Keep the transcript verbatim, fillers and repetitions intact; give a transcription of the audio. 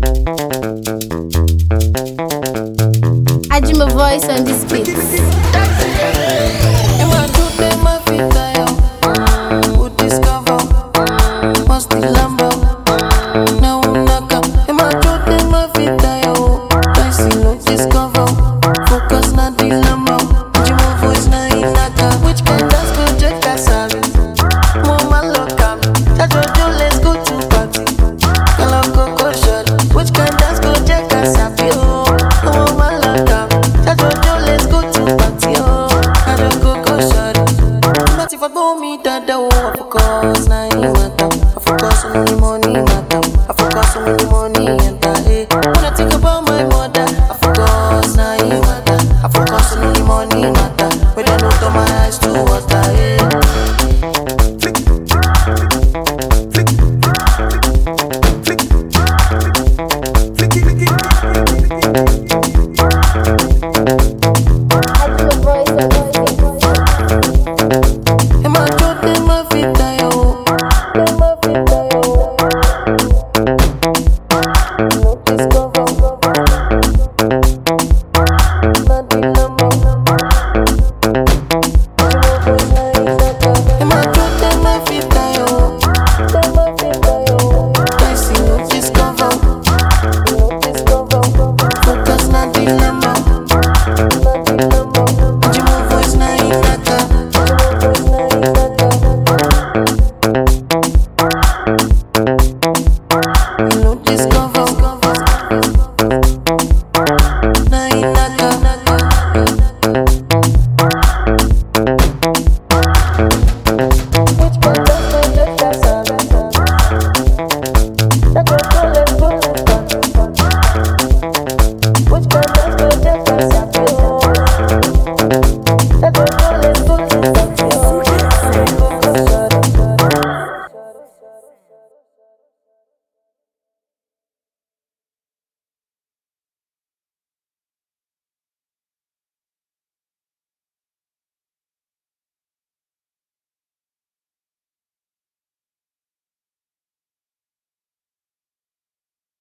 I do my voice on this beat. I focus, now you matter. I focus on the money matter. I focus on the money enter. Hey, when I think about my mother, I focus, now you matter. I focus on the money matter. When I look at my eyes to water, hey. Let's go.